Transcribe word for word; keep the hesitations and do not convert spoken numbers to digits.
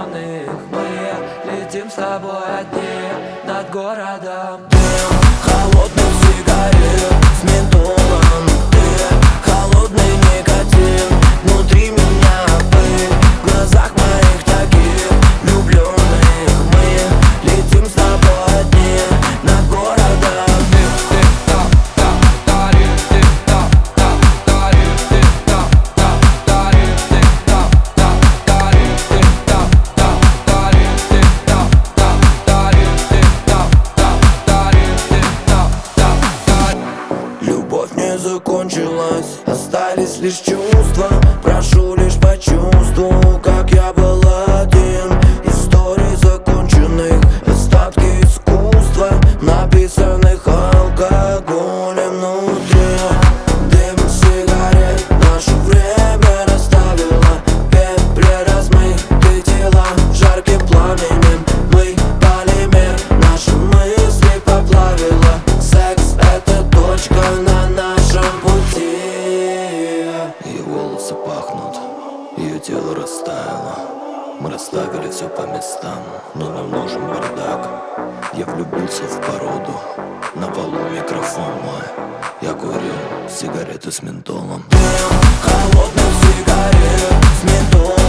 влюбленных. Мы летим с тобой одни над городом. Дым холодных сигарет с ментолом. Ты холодный никотин внутри меня. Вы в глазах моих таких влюбленных. Мы летим с тобой одни над городом. Любовь не закончилась, остались лишь чувства. Прошу лишь почувствуй, как я был один. Истории законченных, остатки искусства, написанных алкоголем внутри. Дым сигарет наше время расставило. Пепли размытые тела жарким пламенем. Мы полимер, наши мысли поплавило. Секс — это точка на нашем пути. Ее волосы пахнут, ее тело растаяло. Мы расставили все по местам, но нам нужен бардак. Я влюбился в породу, на полу микрофон мой. Я курил сигареты с ментолом. Дым холодных сигарет с ментолом.